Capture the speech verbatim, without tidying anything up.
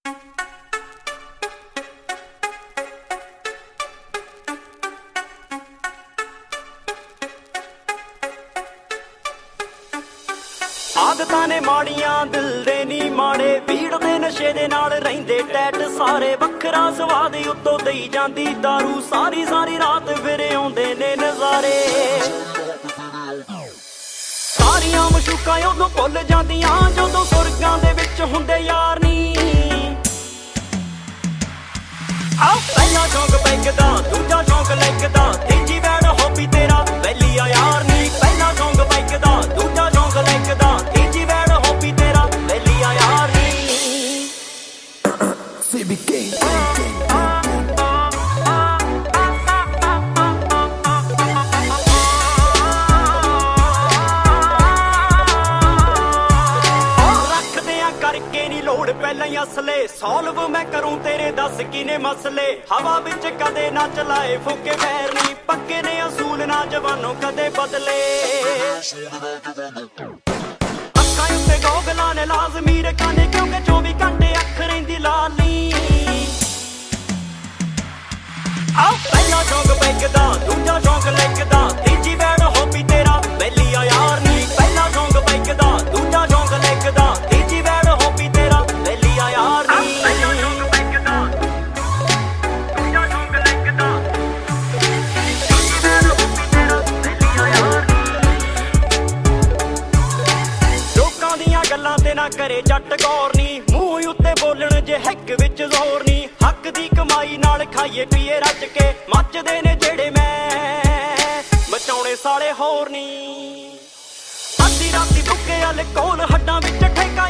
ਆਦਤਾਂ ਨੇ ਮਾੜੀਆਂ ਦਿਲ ਦੇ ਨੀ ਮਾੜੇ ਭੀੜ ਦੇ ਨਸ਼ੇ ਦੇ ਨਾਲ ਰਹਿੰਦੇ ਟੈਟ ਸਾਰੇ ਵੱਖਰਾ ਸਵਾਦ ਉੱਤੋਂ ਦਈ ਜਾਂਦੀ ਦਾਰੂ ਸਾਰੀ ਸਾਰੀ ਰਾਤ ਫਿਰ ਆਉਂਦੇ ਨੇ ਨਜ਼ਾਰੇ ਸਾਰੀਆਂ ਮਸ਼ੂਕਾਂ ਉਦੋਂ ਭੁੱਲ ਜਾਂਦੀਆਂ ਜਦੋਂ ਸੁਰਗਾਂ ਦੇ ਵਿੱਚ ਹੁੰਦੇ ਯਾਰ ਨੀ ਆ ਪਹਿਲਾ ਸ਼ੌਂਕ ਪੈਗ ਦਾ ਦੂਜਾ ਸ਼ੌਂਕ ਲੈਗ ਦਾ ਤੀਜੀ ਵੈੜ ਹੌਬੀ ਤੇਰਾ ਵੈਲੀ ਆ ਯਾਰ ਨੀ ਪਹਿਲਾ ਸ਼ੌਂਕ ਪੈਗ ਦਾ ਦੂਜਾ ਸ਼ੌਂਕ ਲੈਗ ਦਾ ਤੀਜੀ ਵੈੜ ਹੌਬੀ ਤੇਰਾ ਵੈਲੀ ਆ ਯਾਰ ਨੀ ਸੀ ਬੀ ਕੇ ਕਰਕੇ ਨੀ ਲੋੜ ਪਹਿਲਾਂ ਹੀ ਅਸਲੇ ਸੋਲਵ ਮੈਂ ਕਰੂੰ ਤੇਰੇ ਦੱਸ ਕਿਨੇ ਮਸਲੇ ਹਵਾ ਵਿੱਚ ਕਦੇ ਨਾ ਚਲਾਏ ਫੁੱਕੇ ਵੈਰ ਨੀ ਪੱਕੇ ਨੇ ਅਸੂਲ ਨਾ ਜਵਾਨੋਂ ਕਦੇ ਬਦਲੇ ਅੱਖਾਂ ਉੱਤੇ ਗੋਗਲਾਂ ਨੇ ਲਾਜ਼ਮੀ ਰਖਾਣੇ ਕਿਉਂਕਿ ਚੌਵੀ ਘੰਟੇ ਅੱਖ ਰਹਿੰਦੀ ਲਾਲੀ ਆ ਪਹਿਲਾ ਸ਼ੌਂਕ ਪੈਗ ਦਾ ਦੂਜਾ ਸ਼ੌਂਕ ਲੈਗ ਦਾ ਤੀਜੀ ਵੈੜ ਹੌਬੀ ਤੇਰਾ ਵੈਲੀ ਆ ਯਾਰ ਨੀ ਪਹਿਲਾ ਸ਼ੌਂਕ ਪੈਗ ਦਾ ਦੂਜਾ ਸ਼ੌਂਕ ਲੈਗ ਦਾ ਤੀਜੀ ਵੈੜ ਹੌਬੀ ਤੇਰਾ ਵੈਲੀ ਆ ਯਾਰ ਨੀ ਪਹਿਲਾ ਸ਼ੌਂਕ ਪੈਗ ਦਾ ਦੂਜਾ ਸ਼ੌਂਕ ਲੈਗ ਦਾ ਤੀਜੀ ਵੈੜ ਹੌਬੀ ਤੇਰਾ ਵੈਲੀ ਆ ਯਾਰ ਨੀ ਲੋਕਾਂ ਦੀਆਂ ਗੱਲਾਂ ਤੇ ਨਾ ਕਰੇ ਜੱਟ ਗੌਰ ਨੀ ਮੂੰਹ ਉੱਤੇ ਬੋਲਣ ਜੇ ਹਿੱਕ ਵਿੱਚ ਜ਼ੋਰ ਨੀ ਹੱਕ ਦੀ ਕਮਾਈ ਨਾਲ ਖਾਈਏ ਪੀਏ ਰੱਜ ਕੇ ਮੱਚਦੇ ਨੇ ਜਿਹੜੇ ਮੈਂ ਮਚਾਉਣੇ ਸਾਲੇ ਹੋਰ ਨੀ ਅੱਧੀ ਰਾਤੀ ਬੁੱਕੇ ਵਾਲੇ ਕੋਲ ਹੱਡਾਂ ਵਿੱਚ ਠੇਕਾ